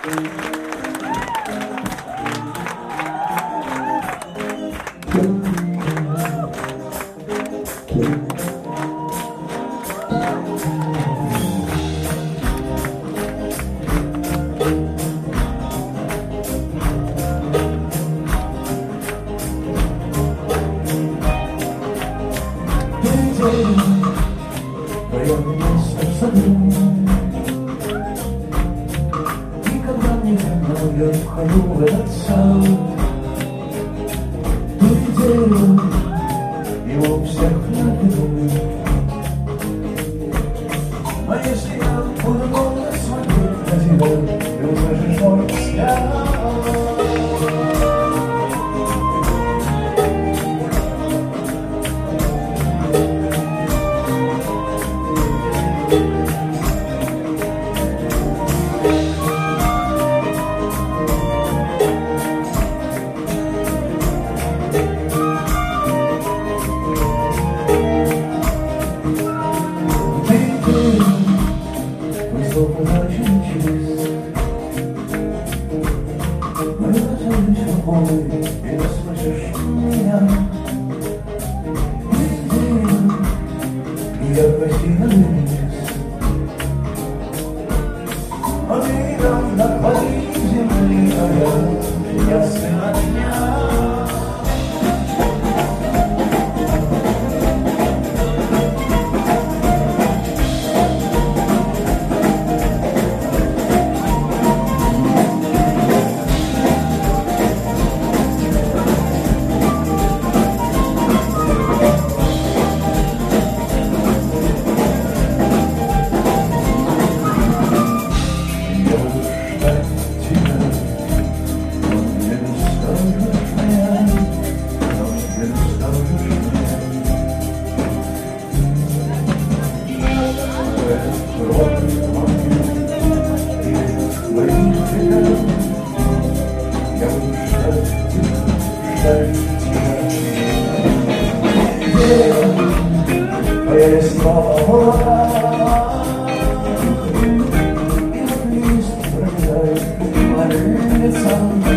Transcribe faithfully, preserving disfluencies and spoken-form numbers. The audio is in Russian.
Твоем месте в саду. Никогда не вновь я вхожу в этот сад. Ту неделю его у всех на виду. А если я буду долго смотреть на тебя, ты услышишь мой взгляд. Высоко ночью чист, но я тянусь в тобой, и ты слышишь меня. И я красиво вниз, а ты там на твоей земли, а я, я сын огня. Я снова молода, и вот лист пролетает по лицам.